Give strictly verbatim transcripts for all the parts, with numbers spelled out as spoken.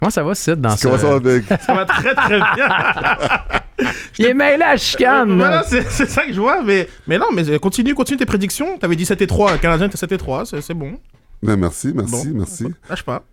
Comment ça va, Sid, dans ce... Comment ça va, Big? Ça va très, très bien. Il est mêlé à la chicane. Voilà, c'est, c'est ça que je vois. Mais, mais non, mais continue, continue tes prédictions. T'avais dit sept et trois. Le Canadien était sept et trois. C'est, c'est bon. Ben merci, merci, Bon, merci. Lâche pas.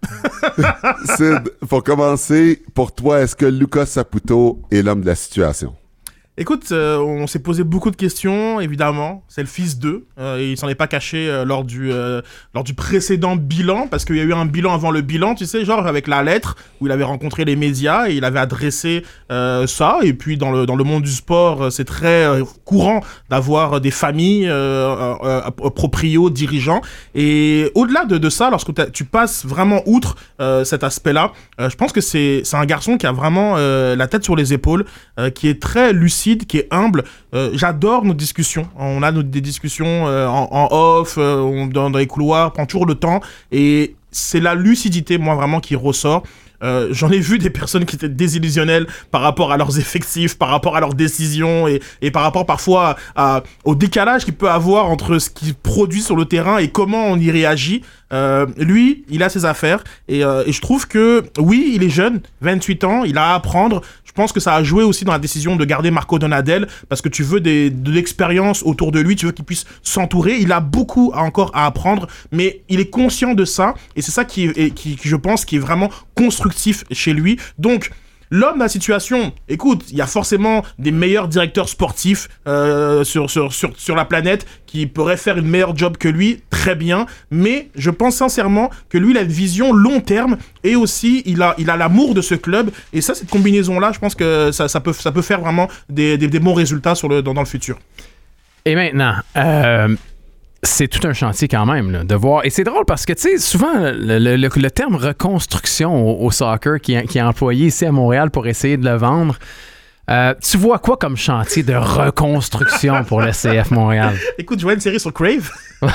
Sid, pour commencer, pour toi, est-ce que Lucas Saputo est l'homme de la situation? Écoute, euh, on s'est posé beaucoup de questions, évidemment. C'est le fils d'eux. Euh, il s'en est pas caché euh, lors du euh, lors du précédent bilan, parce qu'il y a eu un bilan avant le bilan, tu sais, genre avec la lettre où il avait rencontré les médias et il avait adressé euh, ça. Et puis dans le dans le monde du sport, euh, c'est très euh, courant d'avoir des familles euh, euh, euh, proprios, dirigeants. Et au-delà de, de ça, lorsque tu passes vraiment outre euh, cet aspect-là, euh, je pense que c'est c'est un garçon qui a vraiment euh, la tête sur les épaules, euh, qui est très lucide, qui est humble. Euh, j'adore nos discussions. On a nos, des discussions euh, en, en off, euh, on, dans, dans les couloirs, prend toujours le temps. Et c'est la lucidité, moi, vraiment, qui ressort. Euh, j'en ai vu des personnes qui étaient désillusionnelles par rapport à leurs effectifs, par rapport à leurs décisions et, et par rapport parfois à, à, au décalage qu'il peut avoir entre ce qu'il produit sur le terrain et comment on y réagit. Euh, lui, il a ses affaires et, euh, et je trouve que oui, il est jeune, vingt-huit ans, il a à apprendre. Je pense que ça a joué aussi dans la décision de garder Marco Donadel parce que tu veux des, de l'expérience autour de lui, tu veux qu'il puisse s'entourer. Il a beaucoup à, encore à apprendre, mais il est conscient de ça et c'est ça qui, est, qui, qui je pense, qui est vraiment constructif chez lui. Donc, l'homme de la situation, écoute, il y a forcément des meilleurs directeurs sportifs euh, sur, sur, sur, sur la planète qui pourraient faire une meilleure job que lui, très bien, mais je pense sincèrement que lui, il a une vision long terme et aussi, il a, il a l'amour de ce club et ça, cette combinaison-là, je pense que ça, ça, peut, ça peut faire vraiment des, des, des bons résultats sur le, dans, dans le futur. Et maintenant... Euh... c'est tout un chantier quand même, là, de voir. Et c'est drôle parce que, tu sais, souvent, le, le, le, le terme reconstruction au, au soccer qui, qui est employé ici à Montréal pour essayer de le vendre, euh, tu vois quoi comme chantier de reconstruction pour le C F Montréal? Écoute, je vois une série sur Crave.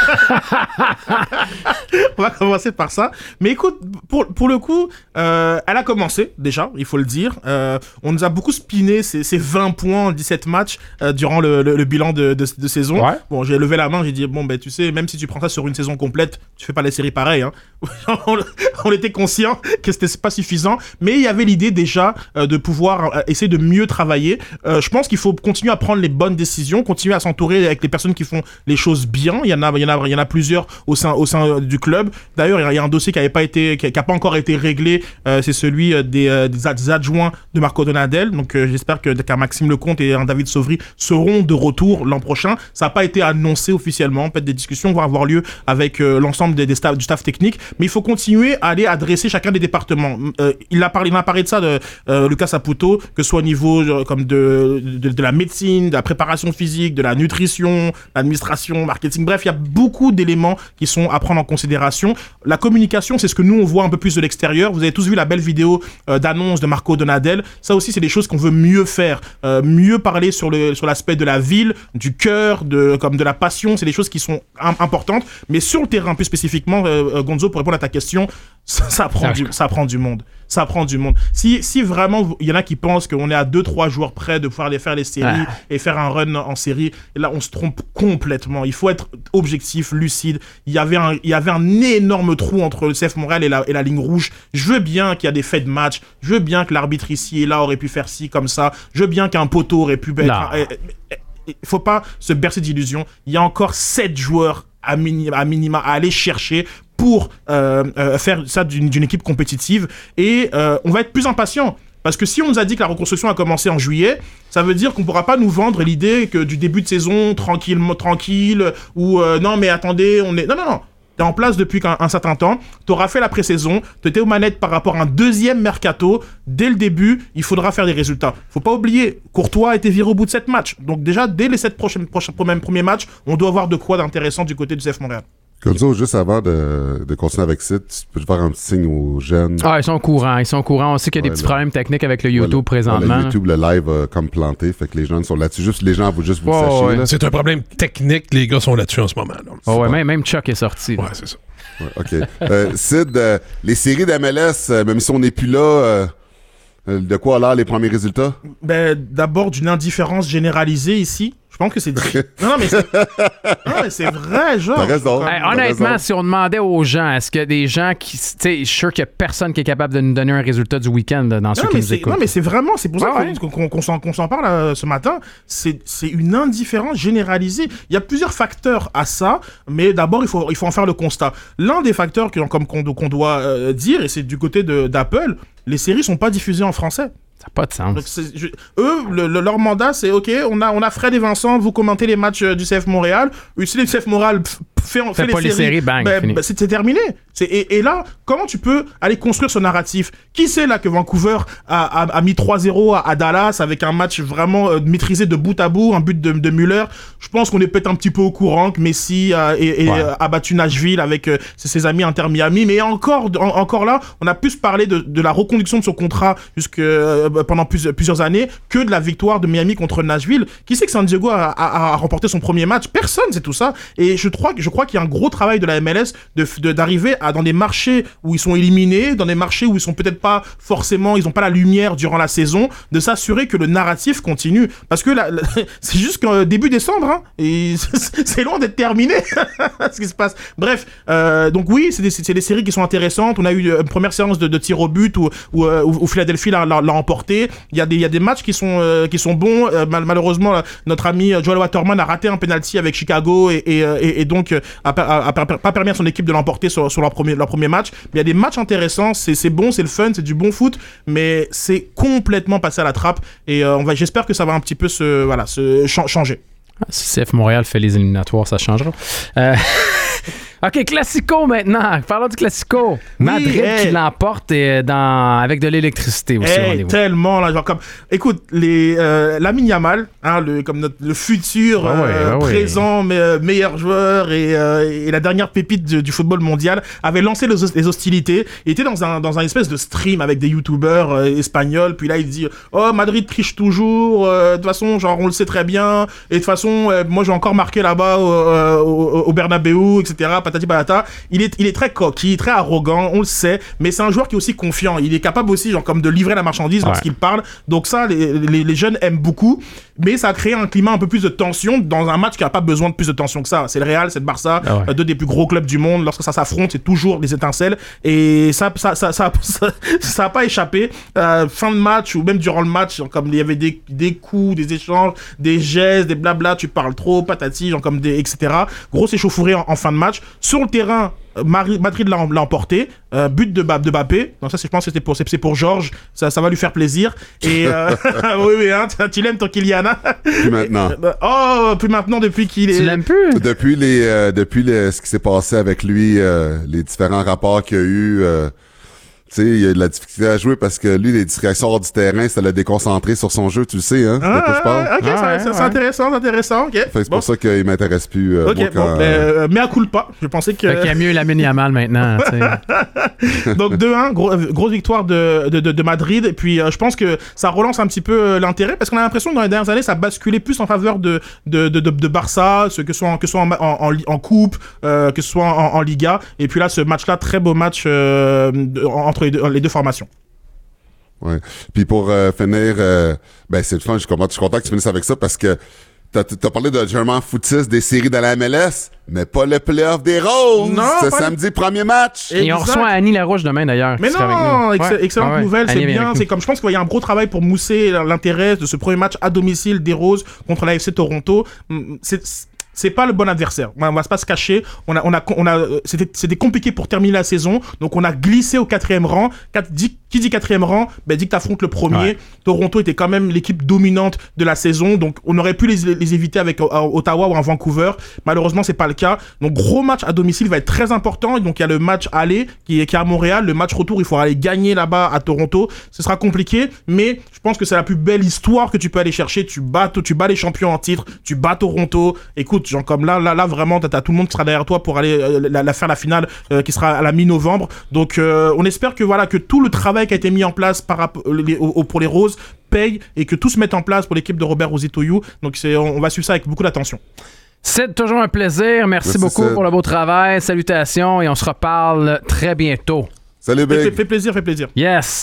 On va commencer par ça. Mais écoute, pour, pour le coup, euh, elle a commencé déjà, il faut le dire. Euh, on nous a beaucoup spiné ces, ces vingt points en dix-sept matchs euh, durant le, le, le bilan de, de, de saison. Ouais. Bon, j'ai levé la main, j'ai dit, bon, ben tu sais, même si tu prends ça sur une saison complète, tu fais pas les séries pareilles. Hein. on, on était conscient que c'était pas suffisant, mais il y avait l'idée déjà euh, de pouvoir euh, essayer de mieux travailler. Euh, je pense qu'il faut continuer à prendre les bonnes décisions, continuer à s'entourer avec les personnes qui font les choses bien. Il y en a Il y en a, il y en a plusieurs au sein, au sein du club. D'ailleurs, il y a un dossier qui n'avait pas été, qui n'a pas encore été réglé. Euh, c'est celui des, euh, des adjoints de Marco Donadel. Donc, euh, j'espère que qu'un Maxime Lecomte et un David Sauvry seront de retour l'an prochain. Ça n'a pas été annoncé officiellement. Peut-être des discussions vont avoir lieu avec euh, l'ensemble des, des staff, du staff technique. Mais il faut continuer à aller adresser chacun des départements. Euh, il a parlé, il a parlé de ça de euh, Lucas Saputo, que ce soit au niveau euh, comme de, de, de la médecine, de la préparation physique, de la nutrition, l'administration, marketing. Bref, il y a beaucoup d'éléments qui sont à prendre en considération. La communication, c'est ce que nous, on voit un peu plus de l'extérieur. Vous avez tous vu la belle vidéo euh, d'annonce de Marco Donadel. Ça aussi, c'est des choses qu'on veut mieux faire. Euh, mieux parler sur, le, sur l'aspect de la ville, du cœur, de, comme de la passion. C'est des choses qui sont im- importantes. Mais sur le terrain, plus spécifiquement, euh, Gonzo, pour répondre à ta question, ça, ça, prend, du, ça prend du monde. Ça prend du monde. Si, si vraiment, il y en a qui pensent qu'on est à deux trois joueurs près de pouvoir aller faire les séries ah. et faire un run en série, et là, on se trompe complètement. Il faut être objectif, lucide. Il y avait un, il y avait un énorme trou entre le C F Montréal et la, et la ligne rouge. Je veux bien qu'il y a des faits de match. Je veux bien que l'arbitre ici et là aurait pu faire ci comme ça. Je veux bien qu'un poteau aurait pu être... Il faut pas se bercer d'illusions. Il y a encore sept joueurs à minima, à minima à aller chercher pour euh, euh, faire ça d'une, d'une équipe compétitive. Et euh, on va être plus impatient. Parce que si on nous a dit que la reconstruction a commencé en juillet, ça veut dire qu'on ne pourra pas nous vendre l'idée que du début de saison, tranquille, tranquille, ou euh, non mais attendez, on est... Non, non, non. T'es en place depuis un, un certain temps, t'auras fait la pré-saison, t'étais aux manettes par rapport à un deuxième mercato. Dès le début, il faudra faire des résultats. Faut pas oublier, Courtois a été viré au bout de sept matchs. Donc déjà, dès les sept prochains, prochains premiers matchs, on doit avoir de quoi d'intéressant du côté du C F Montréal. Comme ça, juste avant de, de continuer avec Sid, tu peux faire un petit signe aux jeunes. Ah, ils sont au courant, ils sont au courant. On sait qu'il y a ouais, des petits là, problèmes techniques avec le YouTube ouais, présentement. Le YouTube, le live a comme planté, fait que les jeunes sont là-dessus. Juste, les gens, vous juste vous oh, le sachiez. Ouais. Là. C'est un problème technique, les gars sont là-dessus en ce moment. Là. Oh, ouais, même, même Chuck est sorti. Ouais, là. C'est ça. Ouais, OK. euh, Sid, euh, les séries d'M L S, euh, même si on n'est plus là... Euh, de quoi alors les premiers résultats? Ben, d'abord d'une indifférence généralisée ici. Je pense que c'est... non, non, mais c'est, non, mais c'est vrai, genre. T'as raison. Comme... Hey, T'as honnêtement, raison. si on demandait aux gens, est-ce que des gens qui... Tu sais, je suis sûr qu'il n'y a personne qui est capable de nous donner un résultat du week-end là, dans ceux Non qui mais, nous c'est, écoutent. non, mais c'est vraiment, c'est pour ça Ouais, qu'on, qu'on, qu'on, s'en, qu'on s'en parle euh, ce matin. C'est, c'est une indifférence généralisée. Il y a plusieurs facteurs à ça, mais d'abord, il faut, il faut en faire le constat. L'un des facteurs que, comme, qu'on, qu'on doit euh, dire, et c'est du côté de, d'Apple, les séries sont pas diffusées en français. Ça n'a pas de sens. Donc c'est, je, eux, le, le, leur mandat, c'est OK, on a, on a Fred et Vincent, vous commentez les matchs euh, du C F Montréal. Si le C F Montréal pff, fait, fait, Fais les pas séries, les séries, bang, ben, fini. ben, c'est, c'est terminé. C'est, et, et là, comment tu peux aller construire ce narratif? Qui sait là que Vancouver a, a, a mis trois zéro à, à Dallas avec un match vraiment euh, maîtrisé de bout à bout, un but de, de Müller? Je pense qu'on est peut-être un petit peu au courant que Messi euh, et, et, Ouais. euh, a battu Nashville avec euh, ses, ses amis Inter Miami. Mais encore, en, encore là, on a plus parlé de, de la reconduction de son contrat jusque, euh, pendant plus, plusieurs années que de la victoire de Miami contre Nashville. Qui sait que San Diego a, a, a remporté son premier match? Personne, c'est tout ça. Et je crois, je crois qu'il y a un gros travail de la M L S de, de, d'arriver à, dans des marchés où ils sont éliminés, dans des marchés où ils sont peut-être pas forcément, ils ont pas la lumière durant la saison, de s'assurer que le narratif continue. Parce que la, la, c'est juste qu'en début décembre, hein, et c'est loin d'être terminé ce qui se passe. Bref, euh, donc oui, c'est des, c'est des séries qui sont intéressantes. On a eu une première séance de, de tir au but où, où, où Philadelphie l'a, l'a, l'a emporté. Il y a des, il y a des matchs qui sont, euh, qui sont bons. Euh, mal, malheureusement, notre ami Joel Waterman a raté un penalty avec Chicago et, et, et, et donc a, a, a, a pas permis à son équipe de l'emporter sur, sur leur, premier, leur premier match. Mais il y a des matchs intéressants, c'est, c'est bon, c'est le fun, c'est du bon foot, mais c'est complètement passé à la trappe et euh, on va, j'espère que ça va un petit peu se, voilà, se ch- changer. Si C F Montréal fait les éliminatoires, ça changera. Euh... OK, Classico maintenant. Parlons du Classico. Oui, Madrid hey. qui l'emporte et dans... avec de l'électricité aussi. Hey, tellement là, genre comme, écoute, les euh, Lamine Yamal, hein, le comme notre le futur Ah ouais, euh, ah ouais. présent mais, euh, meilleur joueur et, euh, et la dernière pépite du, du football mondial, avait lancé les, les hostilités. Il était dans un dans un espèce de stream avec des youtubeurs euh, espagnols. Puis là, il dit, oh Madrid triche toujours. euh, De toute façon, genre on le sait très bien. Et de toute façon, euh, moi j'ai encore marqué là-bas au, au, au Bernabeu, et cetera. Patati patata. Il est il est très coquille, très arrogant. On le sait. Mais c'est un joueur qui est aussi confiant. Il est capable aussi, genre, comme de livrer la marchandise lorsqu'il Ouais. parle. Donc ça, les, les, les jeunes aiment beaucoup. Mais ça a créé un climat un peu plus de tension dans un match qui n'a pas besoin de plus de tension que ça. C'est le Real, c'est le Barça, Ah ouais. euh, deux des plus gros clubs du monde. Lorsque ça s'affronte, c'est toujours des étincelles. Et ça, ça, ça, ça, ça, ça a pas échappé. Euh, fin de match ou même durant le match, genre, comme il y avait des, des coups, des échanges, des gestes, des blabla, tu parles trop, patati, genre comme des, et cetera. Grosse échauffourée en, en fin de match. Sur le terrain, Mari- Madrid l'a, l'a emporté, euh, but de, ba- de Mbappé. Donc ça, c'est, je pense que c'était pour, c'est, c'est pour Georges, ça, ça va lui faire plaisir. Et euh, oui, oui, hein, tu l'aimes ton Kylian. Hein. Puis maintenant. Oh, puis maintenant depuis qu'il est. Tu l'aimes plus? Depuis les, euh, depuis le- ce qui s'est passé avec lui, euh, les différents rapports qu'il y a eu, euh, tu sais, il y a de la difficulté à jouer parce que lui, les distractions hors du terrain, ça l'a déconcentré sur son jeu, tu le sais, hein? Ah, de quoi je parle? ok, Ah, ça- ouais, ça- ouais. c'est intéressant, c'est intéressant, ok. Fait que c'est Bon. pour ça qu'il m'intéresse plus. euh, Ok, moi, quand, bon, ben, euh, mais à culpa. Je pensais que. Fait qu'il y a mieux Lamine Yamal maintenant. tu sais. Donc deux un, gros, euh, grosse victoire de, de, de, de Madrid. Et puis euh, je pense que ça relance un petit peu euh, l'intérêt parce qu'on a l'impression que dans les dernières années, ça a basculé plus en faveur de, de, de, de, de Barça, ce que ce soit en, que ce soit en, en, en, en coupe, euh, que ce soit en, en Liga. Et puis là, ce match-là, très beau match euh, de- entre les deux, les deux formations. Ouais. Puis pour euh, finir, euh, ben c'est le fun, je suis content, je suis content que tu finisses avec ça parce que t'as, t'as parlé de Germain Foutis, des séries de la M L S, mais pas le playoff des Roses. Non, c'est pas samedi, premier match. Et- Et on Exact. reçoit Annie Larouche demain d'ailleurs. Mais qui sera non, avec nous. ex- Ouais. excellente Ah ouais. nouvelle, c'est Annie vient bien. avec C'est nous. comme je pense qu'il y a un gros travail pour mousser l'intérêt de ce premier match à domicile des Roses contre la F C Toronto. Hum, C'est c'est pas le bon adversaire. On va pas se cacher. On a, on a, on a, euh, c'était, c'était compliqué pour terminer la saison. Donc on a glissé au quatrième rang. Quatre, dit, qui dit quatrième rang, ben dit que t'affrontes le premier. Ouais. Toronto était quand même l'équipe dominante de la saison. Donc on aurait pu les, les éviter avec euh, Ottawa ou un Vancouver. Malheureusement, c'est pas le cas. Donc gros match à domicile va être très important. Donc il y a le match aller qui est, qui est à Montréal. Le match retour, il faudra aller gagner là-bas à Toronto. Ce sera compliqué, mais je pense que c'est la plus belle histoire que tu peux aller chercher. Tu bats, tu bats les champions en titre. Tu bats Toronto. Écoute, genre comme là, là, là vraiment, t'as, t'as tout le monde qui sera derrière toi pour aller euh, la, la faire la finale euh, qui sera à la mi-novembre. Donc euh, on espère que voilà que tout le travail qui a été mis en place par rapport les, au, au, pour les Roses paye et que tout se mette en place pour l'équipe de Robert Rositoyou. Donc c'est, on, on va suivre ça avec beaucoup d'attention. C'est toujours un plaisir. Merci, Merci, beaucoup Sid. pour le beau travail. Salutations et on se reparle très bientôt. Salut, Fait, Big. fait plaisir, fait plaisir. Yes.